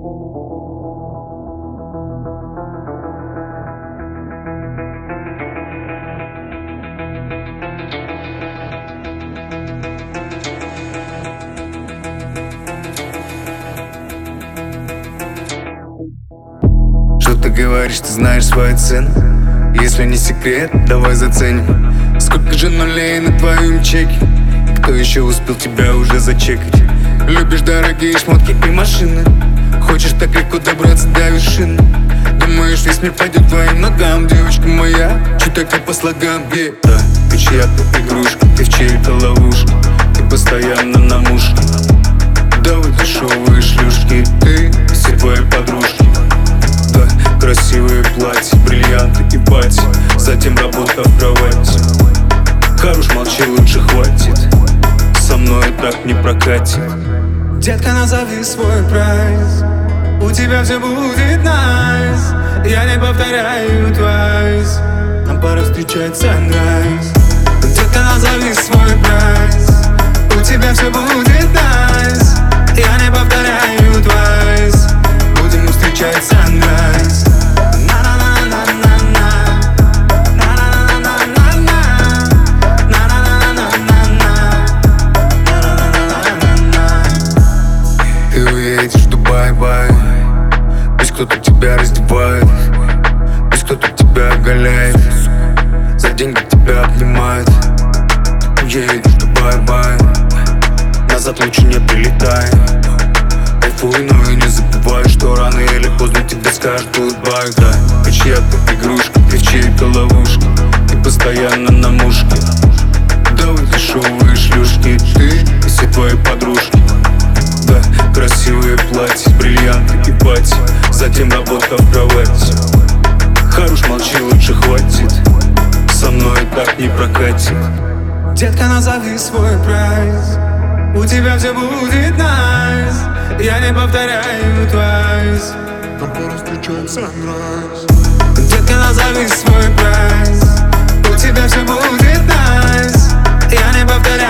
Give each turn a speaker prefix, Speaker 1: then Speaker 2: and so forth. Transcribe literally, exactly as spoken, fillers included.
Speaker 1: Что ты говоришь, ты знаешь свою цену? Если не секрет, давай заценим. Сколько же нулей на твоем чеке? Кто еще успел тебя уже зачекать? Любишь дорогие шмотки и машины, хочешь так легко добраться до вершины. Думаешь, весь мир пойдет твоим ногам, девочка моя, чуть так по слогам, yeah. Да, ты чья-то игрушка, ты в чьей-то ловушке, ты постоянно на мушке. Да вы дешевые шлюшки, ты и все твои подружки. Да, красивые платья, бриллианты и пати, затем работа в кровати. Хорош, молчи, лучше хватит, со мной так не прокатит.
Speaker 2: Детка, назови свой прайс, у тебя все будет найс. Я не повторяю твайс, нам пора встречать sunrise. Детка, назови свой прайс, у тебя все будет найс. Я не повторяю твайс, будем встречать sunrise.
Speaker 1: Ты уедешь в Дубай-бай, пусть кто-то тебя раздевает, пусть кто-то тебя оголяет, за деньги тебя обнимает. Уедешь в Дубай-бай, назад лучше не прилетай. Кайфуй, но и не забывай, что рано или поздно тебе скажут goodbye. Да, ты чья-то игрушка, ты в чьей-то ловушке, ты постоянно на мушке. Да вы дешевые шлюшки, ты и все твои подружки. Да, красивые платья, бриллианты и пати, затем работа в кровати. Хорош, молчи, лучше хватит, со мной так не прокатит.
Speaker 2: Детка, назови свой прайс, у тебя все будет найс. Я не повторяю твайс, нам пора встречать sunrise. Детка, назови свой прайс, у тебя все будет найс. Я не повторяю